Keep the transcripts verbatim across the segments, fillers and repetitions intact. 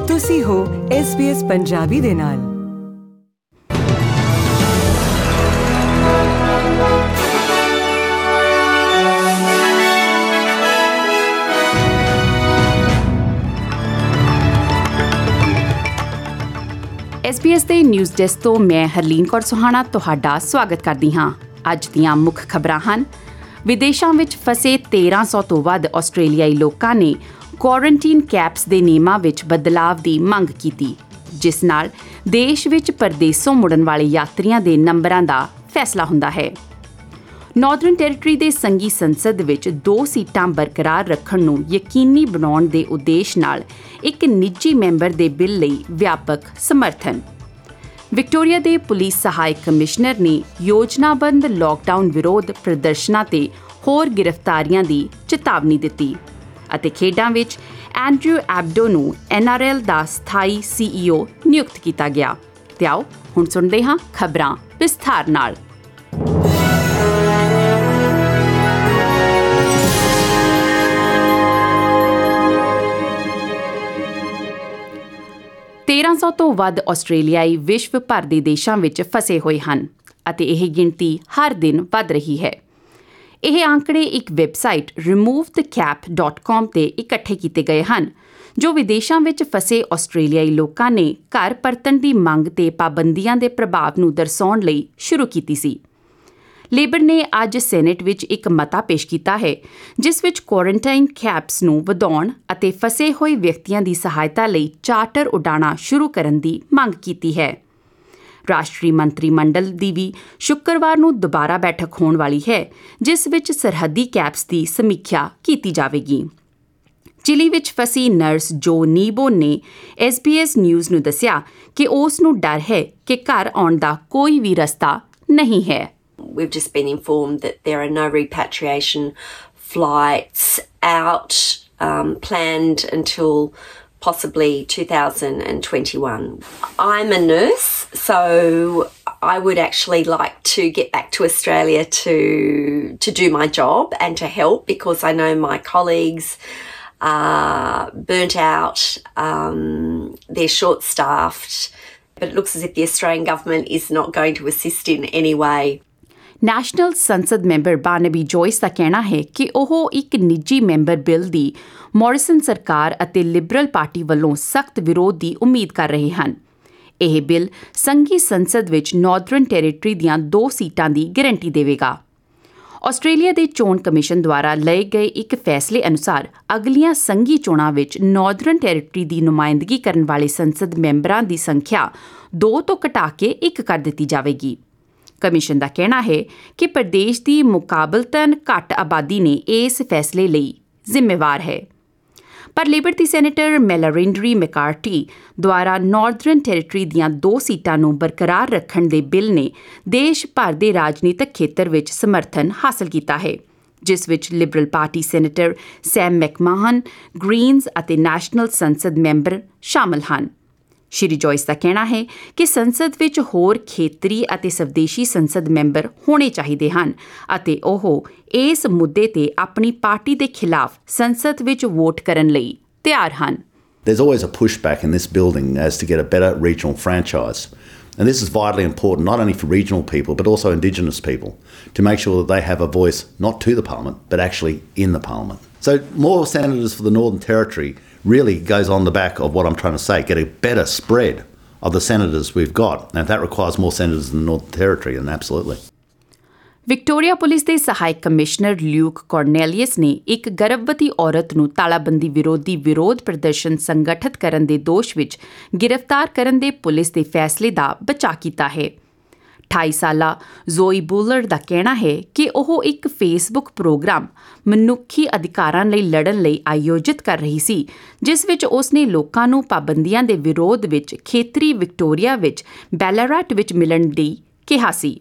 ਤੁਸੀਂ ਹੋ S B S Punjabi ਦੇ ਨਾਲ। ਐਸ ਬੀ ਐਸ ਦੇ ਨਿਊਜ਼ ਡੈਸਕ ਤੋਂ ਮੈਂ ਹਰਲੀਨ ਕੌਰ ਸੁਹਾਣਾ ਤੁਹਾਡਾ ਸਵਾਗਤ ਕਰਦੀ ਹਾਂ। ਅੱਜ ਦੀਆਂ ਮੁੱਖ ਖਬਰਾਂ ਹਨ। ਵਿਦੇਸ਼ਾਂ ਵਿੱਚ ਫਸੇ ਤੇਰਾਂ ਸੌ ਤੋਂ ਵੱਧ ਆਸਟ੍ਰੇਲੀਆਈ ਲੋਕਾਂ ਨੇ ਕੁਆਰੰਟੀਨ ਕੈਪਸ ਦੇ ਨਿਯਮਾਂ ਵਿੱਚ ਬਦਲਾਵ ਦੀ ਮੰਗ ਕੀਤੀ, ਜਿਸ ਨਾਲ ਦੇਸ਼ ਵਿੱਚ ਪਰਦੇਸੋਂ ਮੁੜਨ ਵਾਲੇ ਯਾਤਰੀਆਂ ਦੇ ਨੰਬਰਾਂ ਦਾ ਫੈਸਲਾ ਹੁੰਦਾ ਹੈ। ਨਾਰਦਰਨ ਟੈਰੀਟਰੀ ਦੇ ਸੰਘੀ ਸੰਸਦ ਵਿੱਚ ਦੋ ਸੀਟਾਂ ਬਰਕਰਾਰ ਰੱਖਣ ਨੂੰ ਯਕੀਨੀ ਬਣਾਉਣ ਦੇ ਉਦੇਸ਼ ਨਾਲ ਇੱਕ ਨਿੱਜੀ ਮੈਂਬਰ ਦੇ ਬਿੱਲ ਲਈ ਵਿਆਪਕ ਸਮਰਥਨ। ਵਿਕਟੋਰੀਆ ਦੇ ਪੁਲਿਸ ਸਹਾਇਕ ਕਮਿਸ਼ਨਰ ਨੇ ਯੋਜਨਾਬੰਦ ਲਾਕਡਾਊਨ ਵਿਰੋਧ ਪ੍ਰਦਰਸ਼ਨਾਂ ਤੇ ਹੋਰ ਗ੍ਰਿਫਤਾਰੀਆਂ ਦੀ ਚੇਤਾਵਨੀ ਦਿੱਤੀ। ਅਤੇ ਖੇਡਾਂ ਵਿੱਚ ਐਂਡਰਿਊ ਐਬਡੋ ਨੂੰ ਐਨ ਆਰ ਐਲ ਦਾ ਸਥਾਈ ਸੀ ਈ ਓ ਨਿਯੁਕਤ ਕੀਤਾ ਗਿਆ। ਤੇ ਆਓ ਹੁਣ ਸੁਣਦੇ ਹਾਂ ਖਬਰਾਂ ਵਿਸਥਾਰ ਨਾਲ। ਤੇਰਾਂ ਸੌ ਤੋਂ ਵੱਧ ਆਸਟ੍ਰੇਲੀਆਈ ਵਿਸ਼ਵ ਭਰ ਦੇ ਦੇਸ਼ਾਂ ਵਿੱਚ ਫਸੇ ਹੋਏ ਹਨ ਅਤੇ ਇਹ ਗਿਣਤੀ ਹਰ ਦਿਨ ਵੱਧ ਰਹੀ ਹੈ। ਇਹ ਆંકੜੇ ਇੱਕ website remove the cap dot com ਤੇ ਇਕੱਠੇ ਕੀਤੇ ਗਏ ਹਨ, ਜੋ ਵਿਦੇਸ਼ਾਂ ਵਿੱਚ ਫਸੇ ਆਸਟ੍ਰੇਲੀਆਈ ਲੋਕਾਂ ਨੇ ਘਰ ਪਰਤਣ ਦੀ ਮੰਗ ਤੇ ਪਾਬੰਦੀਆਂ ਦੇ ਪ੍ਰਭਾਵ ਨੂੰ ਦਰਸਾਉਣ ਲਈ ਸ਼ੁਰੂ ਕੀਤੀ ਸੀ। ਲੇਬਰ ਨੇ ਅੱਜ ਸੈਨੇਟ ਵਿੱਚ ਇੱਕ ਮਤਾ ਪੇਸ਼ ਕੀਤਾ ਹੈ, ਜਿਸ ਵਿੱਚ ਕੁਆਰੰਟਾਈਨ ਕੈਪਸ ਨੂੰ ਵਧਾਉਣ ਅਤੇ ਫਸੇ ਹੋਏ ਵਿਅਕਤੀਆਂ ਦੀ ਸਹਾਇਤਾ ਲਈ ਚਾਰਟਰ ਉਡਾਣਾਂ ਸ਼ੁਰੂ ਕਰਨ ਦੀ ਮੰਗ ਕੀਤੀ ਹੈ। ਰਾਸ਼ਟਰੀ ਮੰਤਰੀ ਮੰਡਲ ਦੀ ਵੀ ਸ਼ੁੱਕਰਵਾਰ ਨੂੰ ਦੁਬਾਰਾ ਬੈਠਕ ਹੋਣ ਵਾਲੀ ਹੈ, ਜਿਸ ਵਿੱਚ ਸਰਹੱਦੀ ਕੈਪਸ ਦੀ ਸਮੀਖਿਆ ਕੀਤੀ ਜਾਵੇਗੀ। ਚਿਲੀ ਵਿੱਚ ਫਸੀ ਨਰਸ ਜੋ ਨੀਬੋ ਨੇ ਐਸ ਬੀ ਐਸ ਨਿਊਜ਼ ਨੂੰ ਦੱਸਿਆ ਕਿ ਉਸ ਨੂੰ ਡਰ ਹੈ ਕਿ ਘਰ ਆਉਣ ਦਾ ਕੋਈ ਵੀ ਰਸਤਾ ਨਹੀਂ ਹੈ। We've just been informed that there are no repatriation flights out um, planned until possibly two thousand twenty-one. I'm a nurse, so I would actually like to get back to Australia to to do my job and to help, because I know my colleagues are burnt out, um, they're short-staffed, but it looks as if the Australian government is not going to assist in any way. National ਸੰਸਦ member Barnaby Joyce ਦਾ ਕਹਿਣਾ ਹੈ ਕਿ ਉਹ ਇੱਕ ਨਿੱਜੀ member bill ਦੀ Morrison ਸਰਕਾਰ ਅਤੇ ਲਿਬਰਲ ਪਾਰਟੀ ਵੱਲੋਂ ਸਖਤ ਵਿਰੋਧ ਦੀ ਉਮੀਦ ਕਰ ਰਹੇ ਹਨ। ਇਹ ਬਿੱਲ ਸੰਘੀ ਸੰਸਦ ਵਿੱਚ ਨਾਰਦਰਨ ਟੈਰੀਟਰੀ ਦੀਆਂ ਦੋ ਸੀਟਾਂ ਦੀ ਗਾਰੰਟੀ ਦੇਵੇਗਾ। ਆਸਟ੍ਰੇਲੀਆ ਦੇ ਚੋਣ ਕਮਿਸ਼ਨ ਦੁਆਰਾ ਲਏ ਗਏ ਇੱਕ ਫੈਸਲੇ ਅਨੁਸਾਰ ਅਗਲੀਆਂ ਸੰਘੀ ਚੋਣਾਂ ਵਿੱਚ ਨਾਰਦਰਨ ਟੈਰੀਟਰੀ ਦੀ ਨੁਮਾਇੰਦਗੀ ਕਰਨ ਵਾਲੇ ਸੰਸਦ ਮੈਂਬਰਾਂ ਦੀ ਸੰਖਿਆ ਦੋ ਤੋਂ ਘਟਾ ਕੇ ਇੱਕ ਕਰ ਦਿੱਤੀ ਜਾਵੇਗੀ। ਕਮਿਸ਼ਨ ਦਾ ਕਹਿਣਾ ਹੈ ਕਿ ਪ੍ਰਦੇਸ਼ ਦੀ ਮੁਕਾਬਲਤਨ ਘੱਟ ਆਬਾਦੀ ਨੇ ਇਸ ਫੈਸਲੇ ਲਈ ਜ਼ਿੰਮੇਵਾਰ ਹੈ। ਪਰ ਲੇਬਰ ਦੀ ਸੈਨੇਟਰ ਮੈਲਾਰਿੰਡਰੀ ਮੈਕਾਰਟੀ ਦੁਆਰਾ ਨਾਰਦਰਨ ਟੈਰੀਟਰੀ ਦੀਆਂ ਦੋ ਸੀਟਾਂ ਨੂੰ ਬਰਕਰਾਰ ਰੱਖਣ ਦੇ ਬਿੱਲ ਨੇ ਦੇਸ਼ ਭਰ ਦੇ ਰਾਜਨੀਤਿਕ ਖੇਤਰ ਵਿੱਚ ਸਮਰਥਨ ਹਾਸਲ ਕੀਤਾ ਹੈ, ਜਿਸ ਵਿੱਚ liberal party senator Sam McMahon, Greens ਅਤੇ ਨੈਸ਼ਨਲ ਸੰਸਦ ਮੈਂਬਰ ਸ਼ਾਮਲ ਹਨ। ਸ਼੍ਰੀ ਜੋਇਸ ਦਾ ਕਹਿਣਾ ਹੈ ਕਿ ਸੰਸਦ ਵਿੱਚ ਹੋਰ ਖੇਤਰੀ ਅਤੇ ਸਵਦੇਸ਼ੀ ਸੰਸਦ ਮੈਂਬਰ ਹੋਣੇ ਚਾਹੀਦੇ ਹਨ ਅਤੇ ਉਹ ਇਸ ਮੁੱਦੇ ਤੇ ਆਪਣੀ ਪਾਰਟੀ ਦੇ ਖਿਲਾਫ ਸੰਸਦ ਵਿੱਚ ਵੋਟ ਕਰਨ ਲਈ ਤਿਆਰ ਹਨ। There's always a pushback in this building as to get a better regional franchise. And this is vitally important, not only for regional people, but also Indigenous people, to make sure that they have a voice not to the Parliament, but actually in the Parliament. So more senators for the Northern Territory really goes on the back of what I'm trying to say, get a better spread of the senators we've got. And if that requires more senators in the Northern Territory, then absolutely. Victoria police ਦੇ ਸਹਾਇਕ commissioner ਲਿਊਕ ਕਾਰਨੇਲੀਅਸ ਨੇ ਇੱਕ ਗਰਭਵਤੀ ਔਰਤ ਨੂੰ ਤਾਲਾਬੰਦੀ ਵਿਰੋਧੀ ਵਿਰੋਧ ਪ੍ਰਦਰਸ਼ਨ ਸੰਗਠਿਤ ਕਰਨ ਦੇ ਦੋਸ਼ ਵਿੱਚ ਗ੍ਰਿਫਤਾਰ ਕਰਨ ਦੇ ਪੁਲਿਸ ਦੇ ਫੈਸਲੇ ਦਾ ਬਚਾਅ ਕੀਤਾ ਹੈ। ਅਠਾਈ ਸਾਲਾ ਜ਼ੋਈ ਬੂਲਰ ਦਾ ਕਹਿਣਾ ਹੈ ਕਿ ਉਹ ਇੱਕ ਫੇਸਬੁੱਕ ਪ੍ਰੋਗਰਾਮ ਮਨੁੱਖੀ ਅਧਿਕਾਰਾਂ ਲਈ ਲੜਨ ਲਈ ਆਯੋਜਿਤ ਕਰ ਰਹੀ ਸੀ, ਜਿਸ ਵਿੱਚ ਉਸਨੇ ਲੋਕਾਂ ਨੂੰ ਪਾਬੰਦੀਆਂ ਦੇ ਵਿਰੋਧ ਵਿੱਚ ਖੇਤਰੀ ਵਿਕਟੋਰੀਆ ਵਿੱਚ ਬੈਲਾਰਟ ਵਿੱਚ ਮਿਲਣ ਲਈ ਕਿਹਾ ਸੀ।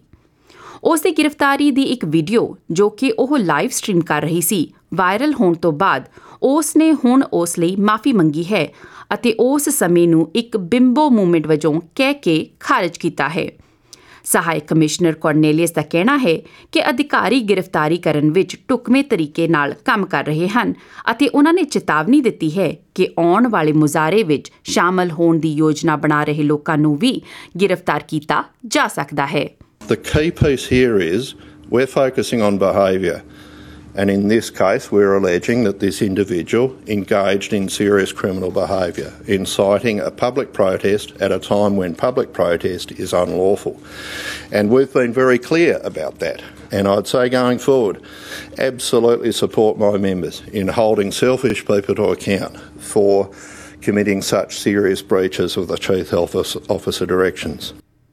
ਉਸ ਦੀ ਗ੍ਰਿਫਤਾਰੀ ਦੀ ਇੱਕ ਵੀਡੀਓ, ਜੋ ਕਿ ਉਹ ਲਾਈਵ ਸਟ੍ਰੀਮ ਕਰ ਰਹੀ ਸੀ, ਵਾਇਰਲ ਹੋਣ ਤੋਂ ਬਾਅਦ ਉਸ ਨੇ ਹੁਣ ਉਸ ਲਈ ਮਾਫੀ ਮੰਗੀ ਹੈ ਅਤੇ ਉਸ ਸਮੇਂ ਨੂੰ ਇੱਕ ਬਿੰਬੋ ਮੂਵਮੈਂਟ ਵਜੋਂ ਕਹਿ ਕੇ ਖਾਰਜ ਕੀਤਾ ਹੈ। ਸਹਾਇਕ ਕਮਿਸ਼ਨਰ ਕੋਰਨੇਲੀਅਸ ਦਾ ਕਹਿਣਾ ਹੈ ਕਿ ਅਧਿਕਾਰੀ ਗ੍ਰਿਫਤਾਰੀ ਕਰਨ ਵਿੱਚ ਢੁਕਵੇਂ ਤਰੀਕੇ ਨਾਲ ਕੰਮ ਕਰ ਰਹੇ ਹਨ ਅਤੇ ਉਹਨਾਂ ਨੇ ਚੇਤਾਵਨੀ ਦਿੱਤੀ ਹੈ ਕਿ ਆਉਣ ਵਾਲੇ ਮੁਜ਼ਾਹਰੇ ਵਿੱਚ ਸ਼ਾਮਲ ਹੋਣ ਦੀ ਯੋਜਨਾ ਬਣਾ ਰਹੇ ਲੋਕਾਂ ਨੂੰ ਵੀ ਗ੍ਰਿਫਤਾਰ ਕੀਤਾ ਜਾ ਸਕਦਾ ਹੈ। The key piece here is we're focusing on behaviour, and in this case we're alleging that this individual engaged in serious criminal behaviour, inciting a public protest at a time when public protest is unlawful. And we've been very clear about that. And I'd say going forward, absolutely support my members in holding selfish people to account for committing such serious breaches of the Chief Health Officer directions.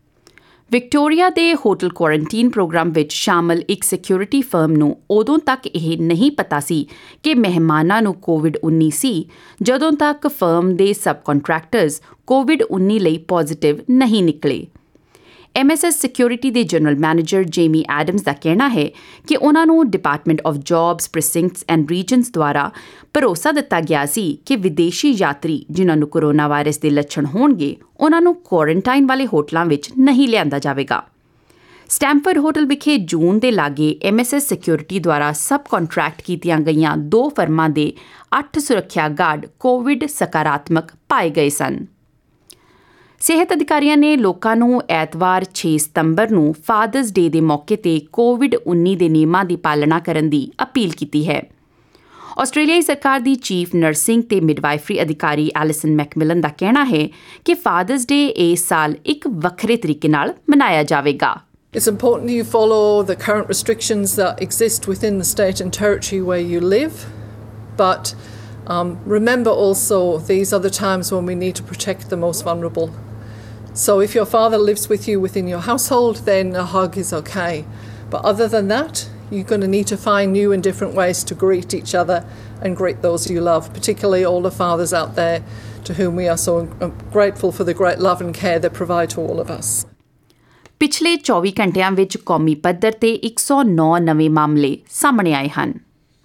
Victoria ਦੇ hotel quarantine program ਵਿੱਚ ਸ਼ਾਮਲ ਇੱਕ security firm ਨੂੰ ਉਦੋਂ ਤੱਕ ਇਹ ਨਹੀਂ ਪਤਾ ਸੀ ਕਿ ਮਹਿਮਾਨਾਂ ਨੂੰ ਕੋਵਿਡ ਉੱਨੀ ਸੀ ਜਦੋਂ ਤੱਕ ਫਰਮ ਦੇ ਸਬ ਕੰਟਰੈਕਟਰਸ ਕੋਵਿਡ ਉੱਨੀ ਲਈ ਪੋਜ਼ਿਟਿਵ ਨਹੀਂ ਨਿਕਲੇ। ਐਮ ਐਸ ਐਸ ਸਿਕਿਉਰਿਟੀ ਦੇ ਜਨਰਲ ਮੈਨੇਜਰ ਜੇਮੀ ਐਡਮਸ ਦਾ ਕਹਿਣਾ ਹੈ ਕਿ ਉਹਨਾਂ ਨੂੰ department of jobs precincts and regions ਦੁਆਰਾ ਭਰੋਸਾ ਦਿੱਤਾ ਗਿਆ ਸੀ ਕਿ ਵਿਦੇਸ਼ੀ ਯਾਤਰੀ ਜਿਨ੍ਹਾਂ ਨੂੰ ਕੋਰੋਨਾ ਵਾਇਰਸ ਦੇ ਲੱਛਣ ਹੋਣਗੇ ਉਹਨਾਂ ਨੂੰ ਕੁਆਰੰਟਾਈਨ ਵਾਲੇ ਹੋਟਲਾਂ ਵਿੱਚ ਨਹੀਂ ਲਿਆਂਦਾ ਜਾਵੇਗਾ। ਸਟੈਂਫੋਰਡ ਹੋਟਲ ਵਿਖੇ ਜੂਨ ਦੇ ਲਾਗੇ ਐਮ ਐਸ ਐਸ ਸਿਕਿਉਰਿਟੀ ਦੁਆਰਾ ਸਬ ਕੰਟਰੈਕਟ ਕੀਤੀਆਂ ਗਈਆਂ ਦੋ ਫਰਮਾਂ ਦੇ ਅੱਠ ਸੁਰੱਖਿਆ ਗਾਰਡ ਕੋਵਿਡ ਸਕਾਰਾਤਮਕ ਪਾਏ ਗਏ ਸਨ। ਸਿਹਤ ਅਧਿਕਾਰੀਆਂ ਨੇ ਲੋਕਾਂ ਨੂੰ ਐਤਵਾਰ ਛੇ ਸਤੰਬਰ ਨੂੰ ਫਾਦਰਸ ਡੇ ਦੇ ਮੌਕੇ ਤੇ ਕੋਵਿਡ ਉੱਨੀ ਦੇ ਨਿਯਮਾਂ ਦੀ ਪਾਲਣਾ ਕਰਨ ਦੀ ਅਪੀਲ ਕੀਤੀ ਹੈ। ਆਸਟ੍ਰੇਲੀਆਈ ਸਰਕਾਰ ਦੀ ਚੀਫ ਨਰਸਿੰਗ ਤੇ ਮਿਡਵਾਈਫਰੀ ਅਧਿਕਾਰੀ ਐਲਿਸਨ ਮੈਕਮਿਲਨ ਦਾ ਕਹਿਣਾ ਹੈ ਕਿ ਫਾਦਰਸ ਡੇ ਇਸ ਸਾਲ ਇੱਕ ਵੱਖਰੇ ਤਰੀਕੇ ਨਾਲ ਮਨਾਇਆ ਜਾਵੇਗਾ। It's important you follow the current restrictions that exist within the state and territory where you live, but um, remember also these are the times when we need to protect the most vulnerable. So if your father lives with you within your household, then a hug is okay. But other than that, you're going to need to find new and different ways to greet each other and greet those you love, particularly all the fathers out there to whom we are so grateful for the great love and care they provide to all of us. ਪਿਛਲੇ ਚੌਵੀ ਘੰਟਿਆਂ ਵਿੱਚ ਕੌਮੀ ਪੱਧਰ ਤੇ ਇੱਕ ਸੌ ਨੌ ਨਵੇਂ ਮਾਮਲੇ ਸਾਹਮਣੇ ਆਏ ਹਨ।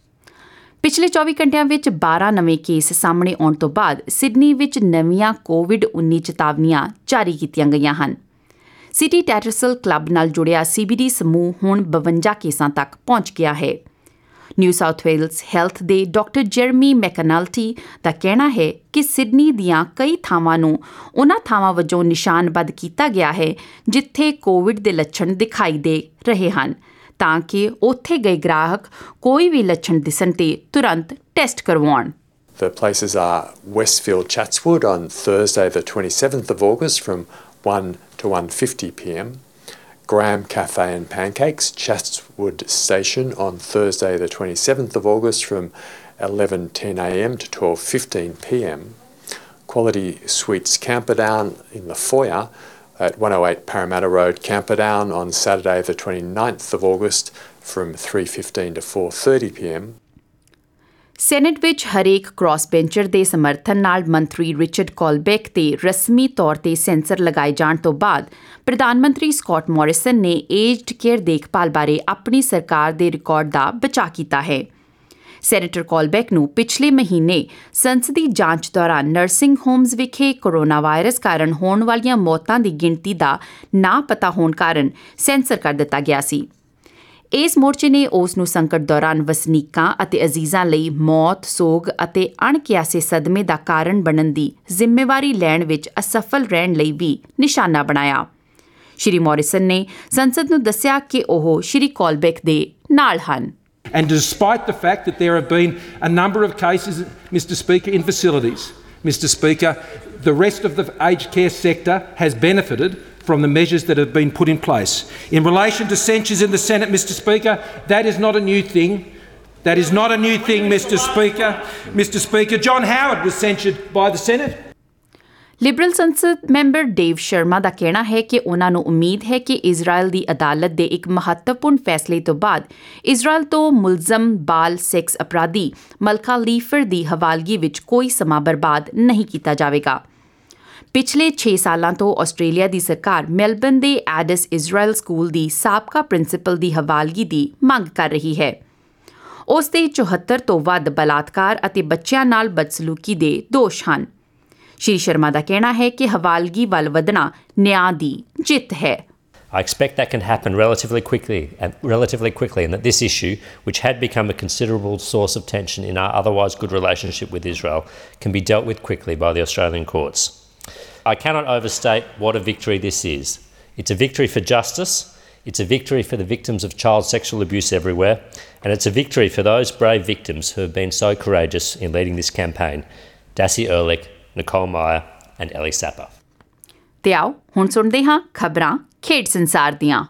ਪਿਛਲੇ ਚੌਵੀ ਘੰਟਿਆਂ ਵਿੱਚ ਬਾਰਾਂ ਨਵੇਂ ਕੇਸ ਸਾਹਮਣੇ ਆਉਣ ਤੋਂ ਬਾਅਦ ਸਿਡਨੀ ਵਿੱਚ ਨਵੀਆਂ ਕੋਵਿਡ ਉੱਨੀ ਚੇਤਾਵਨੀਆਂ ਜਾਰੀ ਕੀਤੀਆਂ ਗਈਆਂ ਹਨ। ਸਿਟੀ ਟੈਟਰਸਲ ਕਲੱਬ ਨਾਲ ਜੁੜਿਆ ਸੀ ਬੀ ਡੀ ਸਮੂਹ ਹੁਣ ਬਵੰਜਾ ਕੇਸਾਂ ਤੱਕ ਪਹੁੰਚ ਗਿਆ ਹੈ। ਨਿਊ ਸਾਊਥ ਵੇਲਜ਼ ਹੈਲਥ ਦੇ ਡਾਕਟਰ ਜੈਰਮੀ ਮੈਕਨਾਲਟੀ ਦਾ ਕਹਿਣਾ ਹੈ ਕਿ ਸਿਡਨੀ ਦੀਆਂ ਕਈ ਥਾਵਾਂ ਨੂੰ ਉਹਨਾਂ ਥਾਵਾਂ ਵਜੋਂ ਨਿਸ਼ਾਨਬੱਧ ਕੀਤਾ ਗਿਆ ਹੈ ਜਿੱਥੇ ਕੋਵਿਡ ਦੇ ਲੱਛਣ ਦਿਖਾਈ ਦੇ ਰਹੇ ਹਨ ਤਾਂ ਕਿ ਉੱਥੇ ਗਏ ਗ੍ਰਾਹਕ ਕੋਈ ਵੀ ਲੱਛਣ ਦਿਸਣ ਤੇ ਤੁਰੰਤ ਟੈਸਟ ਕਰਵਾਉਣ। The places are Westfield Chatswood on Thursday the twenty-seventh of August from one to one fifty p m, Graham Cafe and Pancakes, Chatswood Station on Thursday the twenty-seventh of August from eleven ten a m to twelve fifteen p m, Quality Suites Camperdown in the foyer at one oh eight Parramatta Road, Camperdown on Saturday the twenty-ninth of August from three fifteen to four thirty p m. Senate ਵਿੱਚ ਹਰੇਕ cross bencher ਦੇ ਸਮਰਥਨ ਨਾਲ ਮੰਤਰੀ Richard ਕੋਲਬੈਕ ਤੇ ਰਸਮੀ ਤੌਰ ਤੇ ਸੈਂਸਰ ਲਗਾਏ ਜਾਣ ਤੋਂ ਬਾਅਦ ਪ੍ਰਧਾਨ ਮੰਤਰੀ ਸਕਾਟ ਮੋਰਿਸਨ ਨੇ ਏਜਡ ਕੇਅਰ ਦੇਖਭਾਲ ਬਾਰੇ ਆਪਣੀ ਸਰਕਾਰ ਦੇ ਰਿਕਾਰਡ ਦਾ ਬਚਾਅ ਕੀਤਾ ਹੈ। ਸੈਨੇਟਰ ਕੋਲਬੈਕ ਨੂੰ ਪਿਛਲੇ ਮਹੀਨੇ ਸੰਸਦੀ ਜਾਂਚ ਦੌਰਾਨ ਨਰਸਿੰਗ ਹੋਮਜ਼ ਵਿਖੇ ਕੋਰੋਨਾ ਵਾਇਰਸ ਕਾਰਨ ਹੋਣ ਵਾਲੀਆਂ ਮੌਤਾਂ ਦੀ ਗਿਣਤੀ ਦਾ ਨਾ ਪਤਾ ਹੋਣ ਕਾਰਨ ਸੈਂਸਰ ਕਰ ਦਿੱਤਾ ਗਿਆ ਸੀ। ਇਸ ਮੋਰਚੇ ਨੇ ਉਸ ਨੂੰ ਸੰਕਟ ਦੌਰਾਨ ਵਸਨੀਕਾਂ ਅਤੇ ਅਜ਼ੀਜ਼ਾਂ ਲਈ ਮੌਤ, ਸੋਗ ਅਤੇ ਅਣਕਿਆਸੇ ਸਦਮੇ ਦਾ ਕਾਰਨ ਬਣਨ ਦੀ ਜ਼ਿੰਮੇਵਾਰੀ ਲੈਣ ਵਿੱਚ ਅਸਫਲ ਰਹਿਣ ਲਈ ਵੀ ਨਿਸ਼ਾਨਾ ਬਣਾਇਆ। ਸ਼੍ਰੀ ਮੋਰਿਸਨ ਨੇ ਸੰਸਦ ਨੂੰ ਦੱਸਿਆ ਕਿ ਉਹ ਸ਼੍ਰੀ ਕੋਲਬੈਕ ਦੇ ਨਾਲ ਹਨ। And despite the fact that there have been a number of cases, Mr Speaker, in facilities, Mr Speaker, the rest of the aged care sector has benefited from the measures that have been put in place. In relation to censures in the Senate, Mr Speaker, that is not a new thing. That is not a new thing, Mr Speaker. Mr Speaker, John Howard was censured by the Senate. Liberal ਸੰਸਦ member Dave Sharma ਦਾ ਕਹਿਣਾ ਹੈ ਕਿ ਉਹਨਾਂ ਨੂੰ ਉਮੀਦ ਹੈ ਕਿ ਇਜ਼ਰਾਈਲ ਦੀ ਅਦਾਲਤ ਦੇ ਇੱਕ ਮਹੱਤਵਪੂਰਨ ਫੈਸਲੇ ਤੋਂ ਬਾਅਦ ਇਜ਼ਰਾਈਲ ਤੋਂ ਮੁਲਜ਼ਮ ਬਾਲ ਸੈਕਸ ਅਪਰਾਧੀ ਮਲਕਾ ਲੀਫਰ ਦੀ ਹਵਾਲਗੀ ਵਿੱਚ ਕੋਈ ਸਮਾਂ ਬਰਬਾਦ ਨਹੀਂ ਕੀਤਾ ਜਾਵੇਗਾ। ਪਿਛਲੇ ਛੇ ਸਾਲਾਂ ਤੋਂ ਆਸਟ੍ਰੇਲੀਆ ਦੀ ਸਰਕਾਰ ਮੈਲਬਨ ਦੇ ਐਡਿਸ ਇਜ਼ਰਾਈਲ ਸਕੂਲ ਦੀ ਸਾਬਕਾ ਪ੍ਰਿੰਸੀਪਲ ਦੀ ਹਵਾਲਗੀ ਦੀ ਮੰਗ ਕਰ ਰਹੀ ਹੈ। ਉਸ ਦੇ ਚੁਹੱਤਰ ਤੋਂ ਵੱਧ ਬਲਾਤਕਾਰ ਅਤੇ ਬੱਚਿਆਂ ਨਾਲ ਬਦਸਲੂਕੀ ਦੇ ਦੋਸ਼ ਹਨ। ਸ਼੍ਰੀ ਸ਼ਰਮਾ ਦਾ ਕਹਿਣਾ ਹੈ ਕਿ ਹਵਾਲਗੀ ਵੱਲ ਵਧਣਾ ਨਿਆਂ ਦੀ ਜਿੱਤ ਹੈ। I expect that can happen relatively quickly, and relatively quickly, and that this issue, which had become a considerable source of tension in our otherwise good relationship with Israel, can be dealt with quickly by the Australian courts. I cannot overstate what a victory this is. It's a victory for justice, it's a victory for the victims of child sexual abuse everywhere, and it's a victory for those brave victims who have been so courageous in leading this campaign: Dassie Ehrlich, Nicole Meyer and Ellie Sapper. ਤੇ ਆਓ ਹੁਣ ਸੁਣਦੇ ਹਾਂ ਖਬਰਾਂ ਖੇਡ ਸੰਸਾਰ ਦੀਆਂ।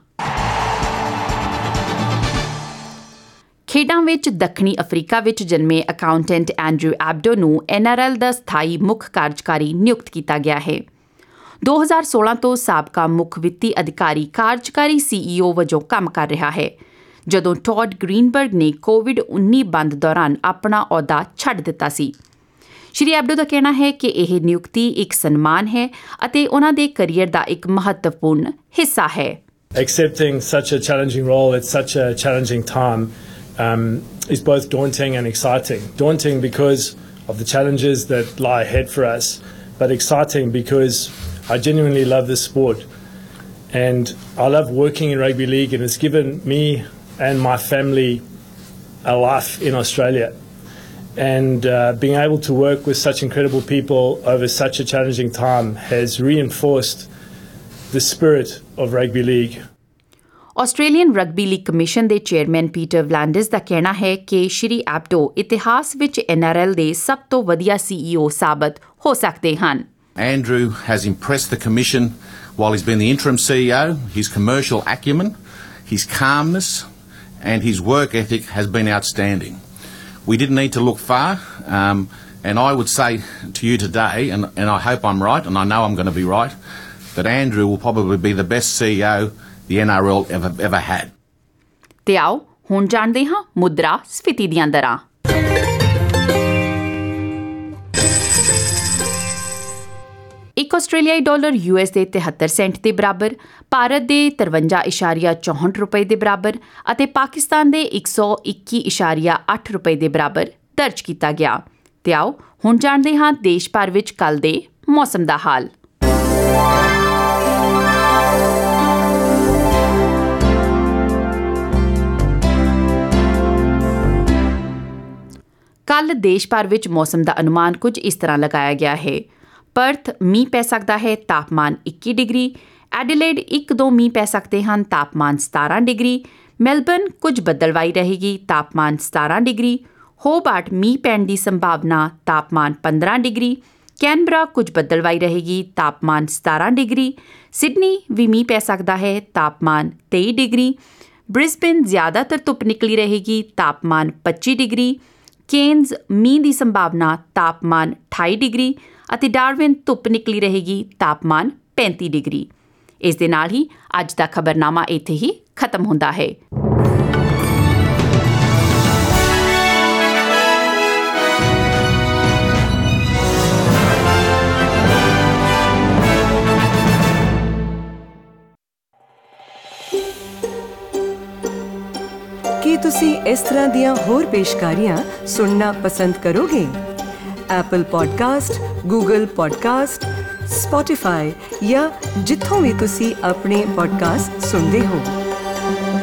ਖੇਡਾਂ ਵਿੱਚ ਦੱਖਣੀ ਅਫਰੀਕਾ ਵਿੱਚ ਜਨਮੇ ਅਕਾਊਂਟੈਂਟ ਐਂਡਰੂ ਐਬਡੋ ਨੂੰ ਐਨ ਆਰ ਐਲ ਦਾ ਸਥਾਈ ਮੁੱਖ ਕਾਰਜਕਾਰੀ ਨਿਯੁਕਤ ਕੀਤਾ ਗਿਆ ਹੈ। ਦੋ ਹਜ਼ਾਰ ਸੋਲਾਂ ਤੋਂ ਸਾਬਕਾ ਮੁੱਖ ਵਿੱਤੀ ਅਧਿਕਾਰੀ ਕਾਰਜਕਾਰੀ ਸੀ ਈ ਓ ਵਜੋਂ ਕੰਮ ਕਰ ਰਿਹਾ ਹੈ, ਜਦੋਂ ਟੌਡ ਗ੍ਰੀਨਬਰਗ ਨੇ ਕੋਵਿਡ ਉੱਨੀ ਬੰਦ ਦੌਰਾਨ ਆਪਣਾ ਅਹੁਦਾ ਛੱਡ ਦਿੱਤਾ ਸੀ। ਸ਼੍ਰੀ ਐਬਡੋ ਦਾ ਕਹਿਣਾ ਹੈ ਕਿ ਇਹ ਨਿਯੁਕਤੀ ਇੱਕ ਸਨਮਾਨ ਹੈ ਅਤੇ ਉਹਨਾਂ ਦੇ ਕਰੀਅਰ ਦਾ ਇੱਕ ਮਹੱਤਵਪੂਰਨ ਹਿੱਸਾ ਹੈ। Accepting such a challenging role at such a challenging time um, is both daunting and exciting. Daunting because of the challenges that lie ahead for us, but exciting because I genuinely love this sport and I love working in rugby league, and it's given me and my family a life in Australia. And uh, being able to work with such incredible people over such a challenging time has reinforced the spirit of rugby league. Australian rugby league commission ਦੇ chairman Peter V'landys ਦਾ ਕਹਿਣਾ ਹੈ ਕਿ ਸ਼੍ਰੀ ਐਬਡੋ ਇਤਿਹਾਸ ਵਿੱਚ N R L ਦੇ ਸਭ ਤੋਂ ਵਧੀਆ ਸੀ ਈ ਓ ਸਾਬਤ ਹੋ ਸਕਦੇ ਹਨ। Andrew has impressed the commission while he's been the interim C E O. His commercial acumen, his calmness and his work ethic has been outstanding. We didn't need to look far, um, and I would say to you today, and, and I hope I'm right, and I know I'm going to be right, that Andrew will probably be the best C E O the N R L ever, ever had. ਤੇ ਆਓ ਹੁਣ ਜਾਣਦੇ ਹਾਂ ਮੁਦਰਾ ਸਫੀਤੀ ਦੀਆਂ ਦਰਾਂ। ਇੱਕ ਆਸਟ੍ਰੇਲੀਆਈ dollar U S ਦੇ ਤਿਹੱਤਰ ਸੈਂਟ ਦੇ ਬਰਾਬਰ, ਭਾਰਤ ਦੇ ਤਰਵੰਜਾ ਇਸ਼ਾਰੀਆ ਚੌਂਹਠ ਰੁਪਏ ਦੇ ਬਰਾਬਰ ਅਤੇ ਪਾਕਿਸਤਾਨ ਦੇ ਇੱਕ ਸੌ ਇੱਕੀ ਇਸ਼ਾਰੀਆ ਅੱਠ ਰੁਪਏ ਦੇ ਬਰਾਬਰ ਦਰਜ ਕੀਤਾ ਗਿਆ। ਤੇ ਆਓ ਹੁਣ ਜਾਣਦੇ ਹਾਂ ਦੇਸ਼ ਭਰ ਵਿੱਚ ਕੱਲ੍ਹ ਦੇ ਮੌਸਮ ਦਾ ਹਾਲ। ਕੱਲ੍ਹ ਦੇਸ਼ ਭਰ ਵਿੱਚ ਮੌਸਮ ਦਾ ਅਨੁਮਾਨ ਕੁਝ ਇਸ ਤਰ੍ਹਾਂ ਲਗਾਇਆ ਗਿਆ ਹੈ। ਪਰਥ ਮੀਂਹ ਪੈ ਸਕਦਾ ਹੈ, ਤਾਪਮਾਨ ਇੱਕੀ ਡਿਗਰੀ। ਐਡੀਲੇਡ ਇੱਕ ਦੋ ਮੀਂਹ ਪੈ ਸਕਦੇ ਹਨ, ਤਾਪਮਾਨ ਸਤਾਰਾਂ ਡਿਗਰੀ। ਮੈਲਬਰਨ ਕੁਝ ਬੱਦਲਵਾਈ ਰਹੇਗੀ, ਤਾਪਮਾਨ ਸਤਾਰਾਂ ਡਿਗਰੀ। ਹੋਬਾਰਟ ਮੀਂਹ ਪੈਣ ਦੀ ਸੰਭਾਵਨਾ, ਤਾਪਮਾਨ ਪੰਦਰਾਂ ਡਿਗਰੀ। ਕੈਨਬਰਾ ਕੁਝ ਬੱਦਲਵਾਈ ਰਹੇਗੀ, ਤਾਪਮਾਨ ਸਤਾਰਾਂ ਡਿਗਰੀ। ਸਿਡਨੀ ਵੀ ਮੀਂਹ ਪੈ ਸਕਦਾ ਹੈ, ਤਾਪਮਾਨ ਤੇਈ ਡਿਗਰੀ। ਬ੍ਰਿਸਬੇਨ ਜ਼ਿਆਦਾਤਰ ਧੁੱਪ ਨਿਕਲੀ ਰਹੇਗੀ, ਤਾਪਮਾਨ ਪੱਚੀ ਡਿਗਰੀ। ਕੇਨਜ਼ ਮੀਂਹ ਦੀ ਸੰਭਾਵਨਾ, ਤਾਪਮਾਨ ਅਠਾਈ ਡਿਗਰੀ ਅਤੇ ਡਾਰਵਿਨ ਧੁੱਪ ਨਿਕਲੀ ਰਹੇਗੀ, ਤਾਪਮਾਨ ਪੈਂਤੀ ਡਿਗਰੀ। ਇਸ ਦੇ ਨਾਲ ਹੀ ਅੱਜ ਦਾ ਖਬਰਨਾਮਾ ਇੱਥੇ ਹੀ ਖਤਮ ਹੁੰਦਾ ਹੈ। ਕੀ ਤੁਸੀਂ ਇਸ ਤਰ੍ਹਾਂ ਦੀਆਂ ਹੋਰ ਪੇਸ਼ਕਾਰੀਆਂ ਸੁਣਨਾ ਪਸੰਦ ਕਰੋਗੇ? Apple podcast, Google podcast, Spotify ਜਾਂ ਜਿੱਥੋਂ ਵੀ ਤੁਸੀਂ ਆਪਣੇ ਪੋਡਕਾਸਟ ਸੁਣਦੇ ਹੋ।